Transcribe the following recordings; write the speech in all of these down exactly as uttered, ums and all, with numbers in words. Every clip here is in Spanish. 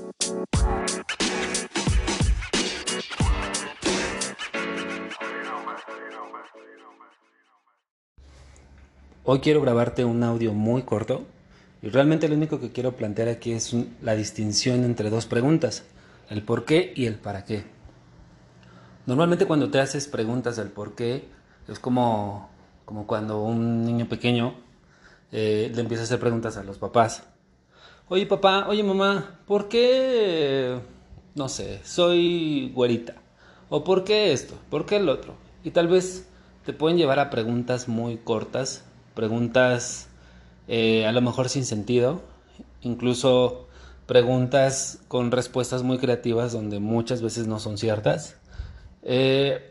Hoy quiero grabarte un audio muy corto y realmente lo único que quiero plantear aquí es un- la distinción entre dos preguntas, el por qué y el para qué. Normalmente cuando te haces preguntas del por qué es como, como cuando un niño pequeño eh, le empieza a hacer preguntas a los papás. Oye papá, oye mamá, ¿por qué, no sé, soy güerita? ¿O por qué esto? ¿Por qué el otro? Y tal vez te pueden llevar a preguntas muy cortas, preguntas eh, a lo mejor sin sentido, incluso preguntas con respuestas muy creativas donde muchas veces no son ciertas. Eh,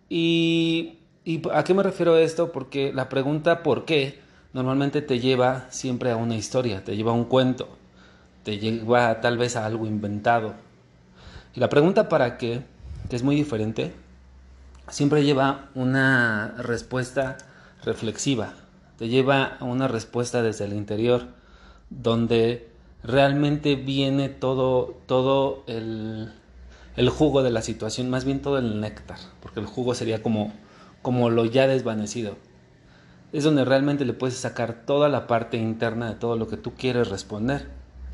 y, ¿Y a qué me refiero a esto? Porque la pregunta ¿por qué? Normalmente te lleva siempre a una historia, te lleva a un cuento, te lleva tal vez a algo inventado. Y la pregunta ¿para qué? Que es muy diferente, siempre lleva una respuesta reflexiva, te lleva a una respuesta desde el interior, donde realmente viene todo, todo el, el jugo de la situación, más bien todo el néctar, porque el jugo sería como, como lo ya desvanecido. Es donde realmente le puedes sacar toda la parte interna de todo lo que tú quieres responder.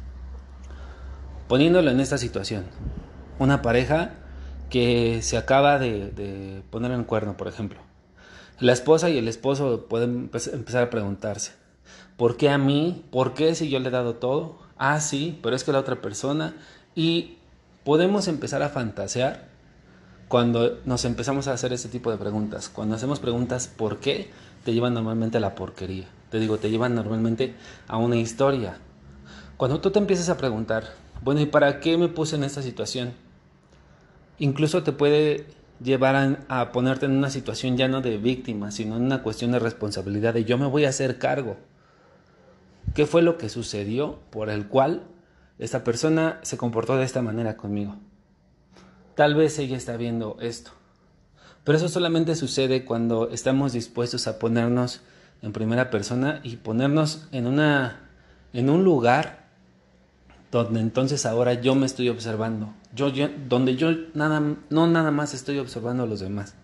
Poniéndolo en esta situación, una pareja que se acaba de, de poner en cuerno, por ejemplo. La esposa y el esposo pueden empezar a preguntarse, ¿por qué a mí? ¿Por qué si yo le he dado todo? Ah, sí, pero es que la otra persona. Y podemos empezar a fantasear cuando nos empezamos a hacer este tipo de preguntas. Cuando hacemos preguntas ¿por qué? Te llevan normalmente a la porquería. Te digo, te llevan normalmente a una historia. Cuando tú te empiezas a preguntar, bueno, ¿y para qué me puse en esta situación? Incluso te puede llevar a, a ponerte en una situación ya no de víctima, sino en una cuestión de responsabilidad de yo me voy a hacer cargo. ¿Qué fue lo que sucedió por el cual esta persona se comportó de esta manera conmigo? Tal vez ella está viendo esto, pero eso solamente sucede cuando estamos dispuestos a ponernos en primera persona y ponernos en una en un lugar donde entonces ahora yo me estoy observando, yo, yo donde yo nada no nada más estoy observando a los demás.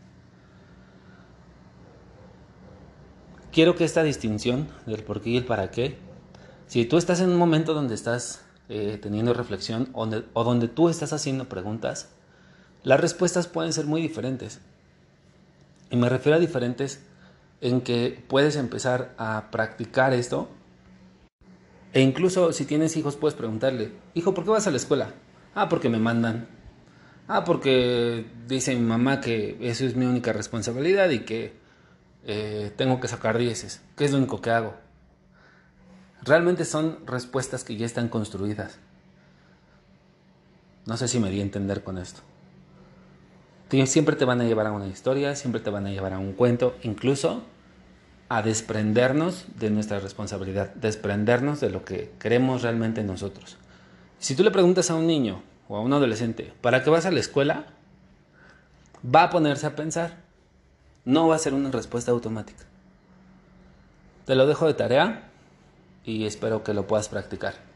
Quiero que esta distinción del por qué y el para qué, si tú estás en un momento donde estás eh, teniendo reflexión o donde, o donde tú estás haciendo preguntas, las respuestas pueden ser muy diferentes. Y me refiero a diferentes en que puedes empezar a practicar esto. E incluso si tienes hijos puedes preguntarle, hijo, ¿por qué vas a la escuela? Ah, porque me mandan. Ah, porque dice mi mamá que eso es mi única responsabilidad y que eh, tengo que sacar dieces. ¿Qué es lo único que hago? Realmente son respuestas que ya están construidas. No sé si me di a entender con esto. Siempre te van a llevar a una historia, siempre te van a llevar a un cuento, incluso a desprendernos de nuestra responsabilidad, desprendernos de lo que queremos realmente nosotros. Si tú le preguntas a un niño o a un adolescente, ¿para qué vas a la escuela? Va a ponerse a pensar. No va a ser una respuesta automática. Te lo dejo de tarea y espero que lo puedas practicar.